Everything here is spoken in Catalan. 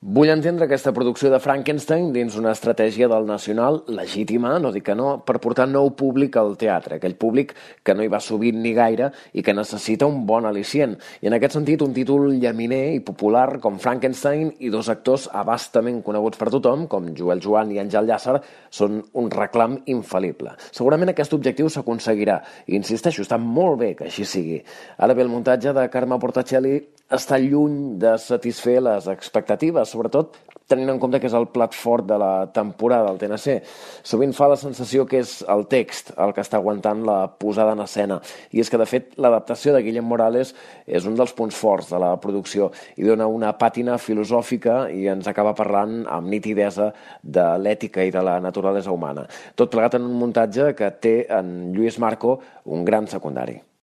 Vull entendre aquesta producció de Frankenstein dins una estratègia del Nacional legítima, no dic que no, per portar nou públic al teatre, aquell públic que no hi va sovint ni gaire i que necessita un bon al·licient. I en aquest sentit, un títol llaminer i popular com Frankenstein i dos actors abastament coneguts per tothom, com Joel Joan i Àngel Llàcer, són un reclam infal·lible. Segurament aquest objectiu s'aconseguirà i, insisteixo, està molt bé que així sigui. Ara bé, el muntatge de Carme Portacelli està lluny de satisfer les expectatives, sobretot tenint en compte que és el plat fort de la temporada del TNC. Sovint fa la sensació que és el text el que està aguantant la posada en escena. I és que, de fet, l'adaptació de Guillem Morales és un dels punts forts de la producció i dona una pàtina filosòfica i ens acaba parlant amb nitidesa de l'ètica i de la naturalesa humana. Tot plegat en un muntatge que té en Lluís Marco un gran secundari.